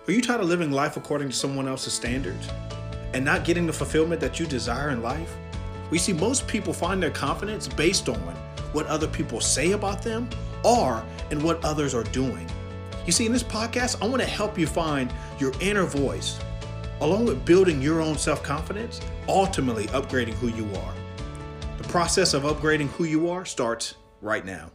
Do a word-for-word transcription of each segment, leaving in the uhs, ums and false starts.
Are you tired of living life according to someone else's standards and not getting the fulfillment that you desire in life? We see most people find their confidence based on what other people say about them or in what others are doing. You see, in this podcast, I want to help you find your inner voice, along with building your own self-confidence, ultimately upgrading who you are. The process of upgrading who you are starts right now.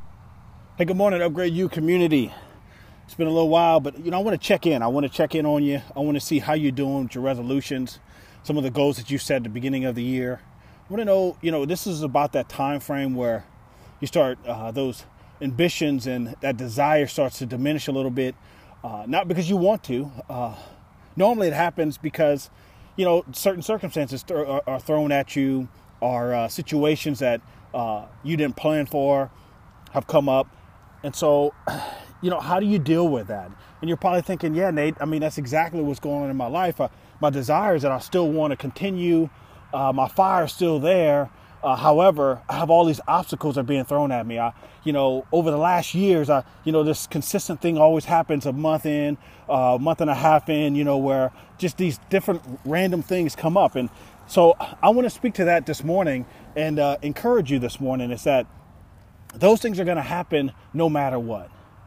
Hey, good morning, Upgrade You community. It's been a little while, but you know, I want to check in. I want to check in on you. I want to see how you're doing with your resolutions, some of the goals that you set at the beginning of the year. I want to know, you know, this is about that time frame where you start uh, those ambitions and that desire starts to diminish a little bit. Uh, not because you want to. Uh, normally it happens because, you know, certain circumstances th- are, are thrown at you, or uh, situations that uh, you didn't plan for have come up. And so, you know, how do you deal with that? And you're probably thinking, yeah, Nate, I mean, that's exactly what's going on in my life. Uh, my desire is that I still want to continue. Uh, my fire is still there. Uh, however, I have all these obstacles that are being thrown at me. I, you know, over the last years, I, you know, this consistent thing always happens a month in, a uh, month and a half in, you know, where just these different random things come up. And so I want to speak to that this morning and uh, encourage you this morning is that those things are going to happen no matter what.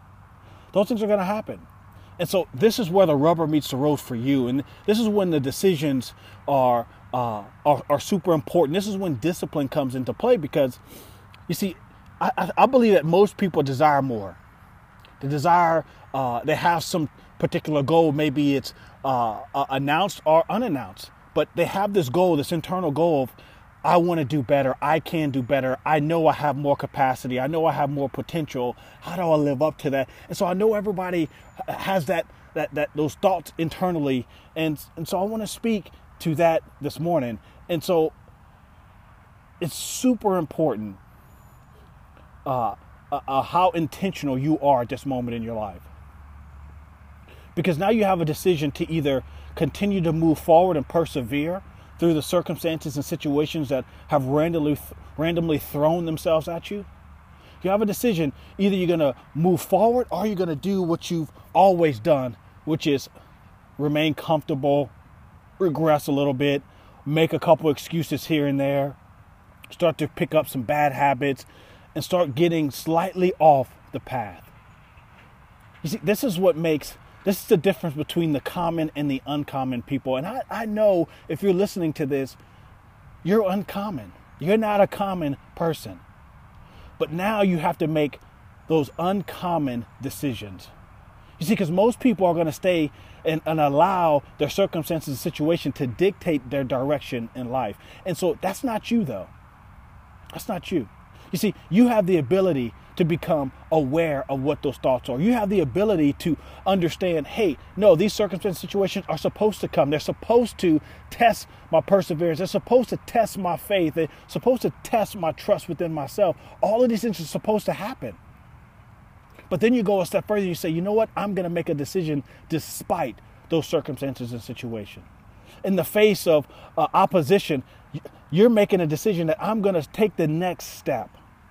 Those things are going to happen. And so this is where the rubber meets the road for you. And this is when the decisions are, uh, are, are super important. This is when discipline comes into play because, you see, I, I believe that most people desire more. They desire, uh, they have some particular goal. Maybe it's uh, uh, announced or unannounced. But they have this goal, this internal goal of, I want to do better. I can do better. I know I have more capacity. I know I have more potential. How do I live up to that? And so I know everybody has that, that, that those thoughts internally. And, and so I want to speak to that this morning. And so it's super important uh, uh, uh, how intentional you are at this moment in your life. Because now you have a decision to either continue to move forward and persevere through the circumstances and situations that have randomly randomly thrown themselves at you. You have a decision. Either you're going to move forward or you're going to do what you've always done, which is remain comfortable, regress a little bit, make a couple excuses here and there, start to pick up some bad habits, and start getting slightly off the path. You see, this is what makes This is the difference between the common and the uncommon people. And I, I know if you're listening to this, you're uncommon. You're not a common person. But now you have to make those uncommon decisions. You see, because most people are going to stay and, and allow their circumstances and situation to dictate their direction in life. And so that's not you, though. That's not you. You see, you have the ability to become aware of what those thoughts are. You have the ability to understand, hey, no, these circumstances, situations are supposed to come. They're supposed to test my perseverance. They're supposed to test my faith. They're supposed to test my trust within myself. All of these things are supposed to happen. But then you go a step further and you say, you know what? I'm going to make a decision despite those circumstances and situations. In the face of uh, opposition, you're making a decision that I'm going to take the next step.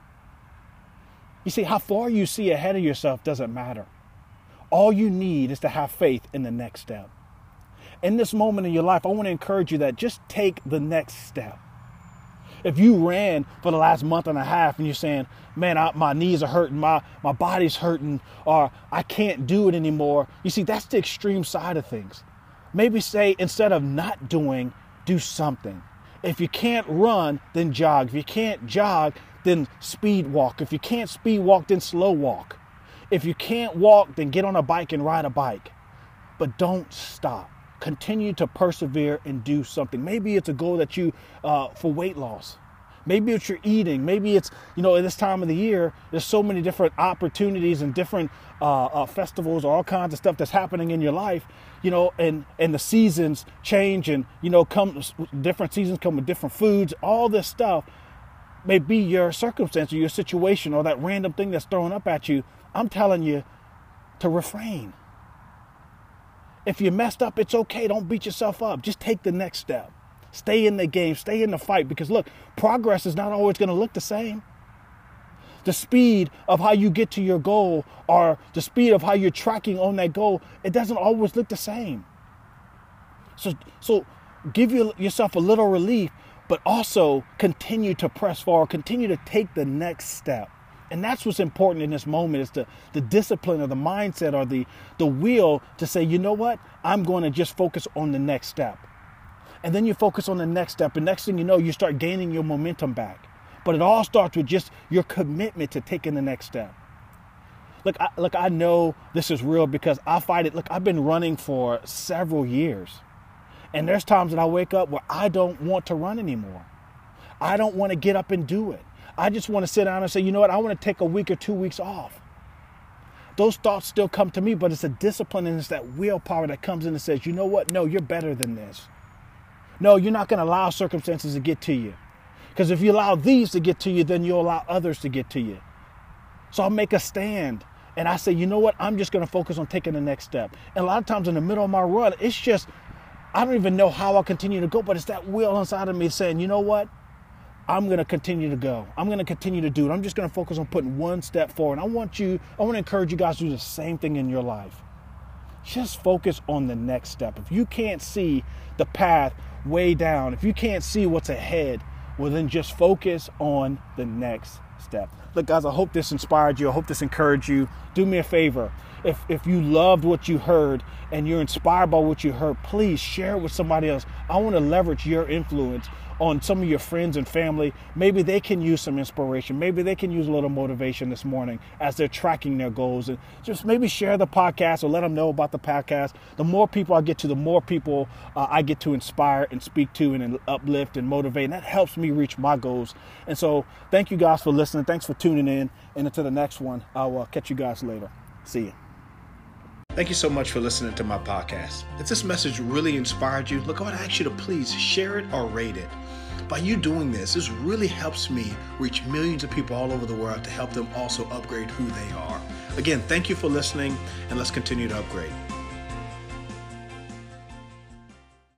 You see, how far you see ahead of yourself doesn't matter. All you need is to have faith in the next step. In this moment in your life, I want to encourage you that just take the next step. If you ran for the last month and a half and you're saying, man, I, my knees are hurting, my, my body's hurting, or I can't do it anymore. You see, that's the extreme side of things. Maybe say, instead of not doing, do something. If you can't run, then jog. If you can't jog, then speed walk. If you can't speed walk, then slow walk. If you can't walk, then get on a bike and ride a bike. But don't stop. Continue to persevere and do something. Maybe it's a goal that you, uh, for weight loss. Maybe it's your eating. Maybe it's, you know, at this time of the year, there's so many different opportunities and different uh, uh, festivals, all kinds of stuff that's happening in your life, you know, and, and the seasons change and, you know, come different seasons come with different foods, all this stuff. May be your circumstance or your situation or that random thing that's thrown up at you. I'm telling you to refrain. If you messed up, it's okay. Don't beat yourself up. Just take the next step. Stay in the game. Stay in the fight. Because look, progress is not always going to look the same. The speed of how you get to your goal or the speed of how you're tracking on that goal, it doesn't always look the same. So, so give you, yourself a little relief, but also continue to press forward, continue to take the next step. And that's what's important in this moment is the, the discipline or the mindset or the, the will to say, you know what, I'm going to just focus on the next step. And then you focus on the next step. And next thing you know, you start gaining your momentum back. But it all starts with just your commitment to taking the next step. Look, I, look, I know this is real because I fight it. Look, I've been running for several years. And there's times that I wake up where I don't want to run anymore. I don't want to get up and do it. I just want to sit down and say, you know what, I want to take a week or two weeks off. Those thoughts still come to me, but it's a discipline and it's that willpower that comes in and says, you know what, no, you're better than this. No, you're not going to allow circumstances to get to you. Because if you allow these to get to you, then you'll allow others to get to you. So I'll make a stand. And I say, you know what? I'm just going to focus on taking the next step. And a lot of times in the middle of my run, it's just, I don't even know how I'll continue to go. But it's that will inside of me saying, you know what? I'm going to continue to go. I'm going to continue to do it. I'm just going to focus on putting one step forward. I want you, I want to encourage you guys to do the same thing in your life. Just focus on the next step. If you can't see the path way down, if you can't see what's ahead, well, then just focus on the next step. Look, guys, I hope this inspired you. I hope this encouraged you. Do me a favor. If if you loved what you heard and you're inspired by what you heard, please share it with somebody else. I want to leverage your influence on some of your friends and family. Maybe they can use some inspiration. Maybe they can use a little motivation this morning as they're tracking their goals. And just maybe share the podcast or let them know about the podcast. The more people I get to, the more people uh, I get to inspire and speak to and uplift and motivate. And that helps me reach my goals. And so thank you guys for listening. Thanks for tuning in. And until the next one, I'll uh, catch you guys later. See you. Thank you so much for listening to my podcast. If this message really inspired you, look, I would ask you to please share it or rate it. By you doing this, this really helps me reach millions of people all over the world to help them also upgrade who they are. Again, thank you for listening, and let's continue to upgrade.